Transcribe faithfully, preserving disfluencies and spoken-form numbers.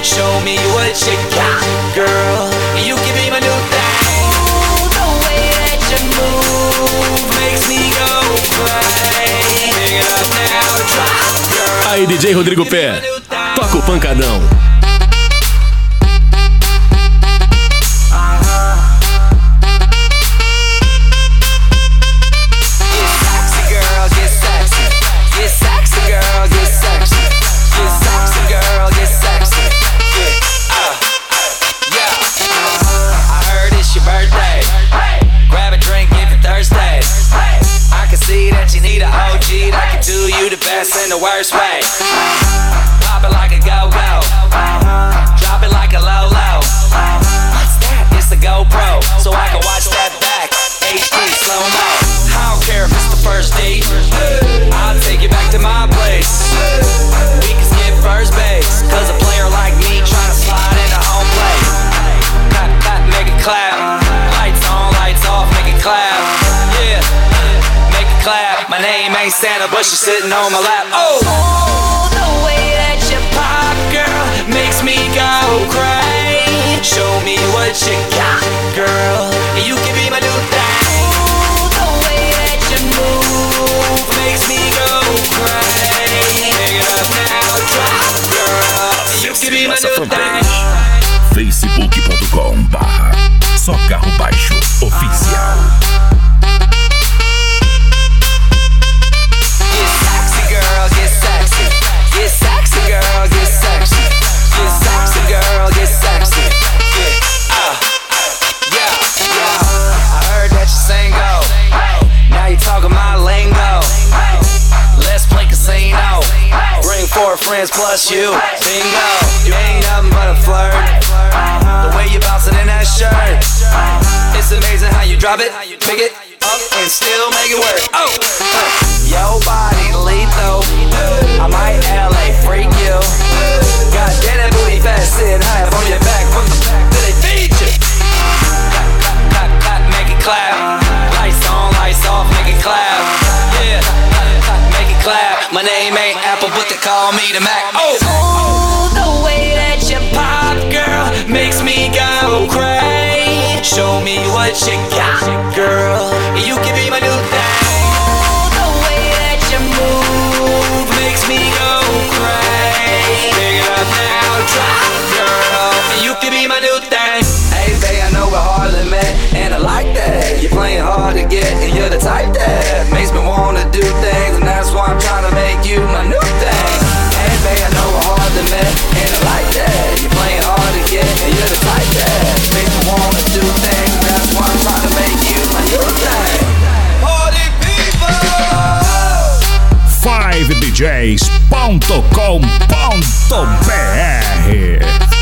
Show me what you got, girl. You can be my new thing. Ooh, the way that you move makes me go crazy. Pick it up now, drop, girl. Aí, D J Rodrigo Pé, toca o pancadão. In the worst way. Pop it like a go-go. Drop it like a low-low. What's that? It's a GoPro, so I can watch that back. H D slow-mo. I don't care if it's the first date. I'll take you back to my place. We can skip first base, cause a player like me trying to slide into home plate. Clap, clap, make it clap. Lights on, lights off, make it clap. Yeah, make it clap. My name ain't Santa, but she's sitting on my lap. Oh, oh, the way that you pop, girl, makes me go crazy. Show me what you got, girl. You can be my new thing. Oh, the way that you move makes me go crazy. Pick it up now, drop, girl. You can be my new thing. facebook ponto com barra Só Carro Baixo Oficial. Four friends plus you, bingo. You ain't nothing but a flirt. The way you bouncing in that shirt, it's amazing how you drop it, pick it up, and still make it work. Oh, your body lethal. I might L A freak you. God damn that booty fat, sitting high up on your back. What the fuck do they feed you? Clap, clap, clap, clap, make it clap. Lights on, lights off, make it clap. Yeah, clap, clap, make it clap. My name ain't Apple, but they call me the Mac. Oh, oh, the way that you pop, girl, makes me go crazy. Show me what you got, girl. You can be my new thing. Oh, the way that you move makes me go crazy. Pick it up now, drop, girl. You can be my new thing. Hey, babe, I know we're hardly met, and I like that. You're playing hard to get, and you're the type that makes me wanna do things, and that's why I'm trying to make you my new thing. Hey, babe, I know we're hardly met, and I like that. You're playing hard to get, and you're the type that makes me wanna do things, and that's why I'm trying to make you my new thing. Party people! five D Js ponto com ponto b r